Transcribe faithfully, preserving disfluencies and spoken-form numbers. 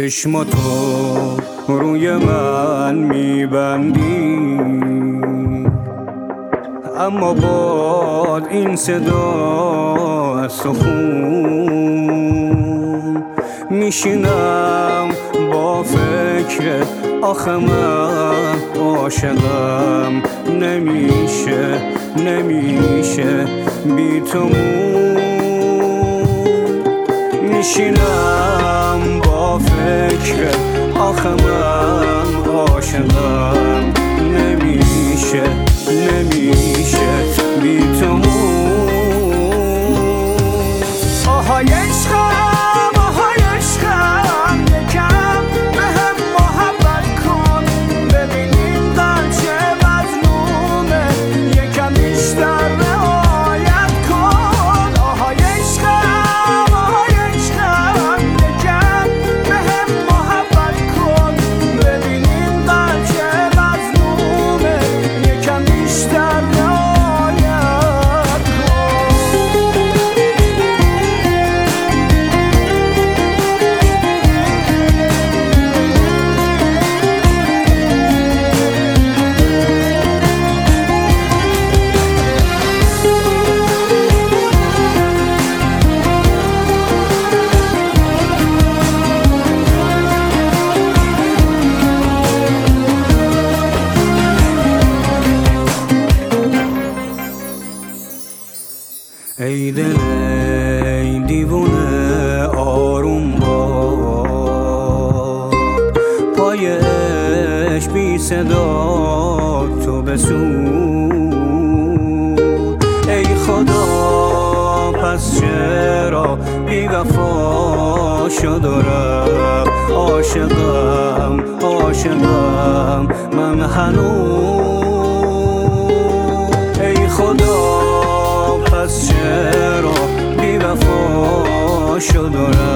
چشماتو روی من میبندی، اما باد این صدا از تو خون میشینم با فکرت. آخه من عاشقم نمیشه نمیشه بی تو میشینم با فکرت. آخه من عاشقم نمیشه نمیشه بی تو. آهای عشقم آهای عشقم یکم بهم محبت کن، ببینیم قلب چه مظلومه، یکم بیشتر رعایت کن. آهای عشقم آهای عشقم یکم بهم محبت کن، ببینیم قلب چه مظلومه، یکم بیشتر رعایت کن. ای دل ای دیوونه آروم باش، پای عشق بی صدا تو بسود. ای خدا پس چرا بی وفا شد و رفت عاشقم عاشقم من هنوز. ای خدا پس چرا بی وفا شد و رفت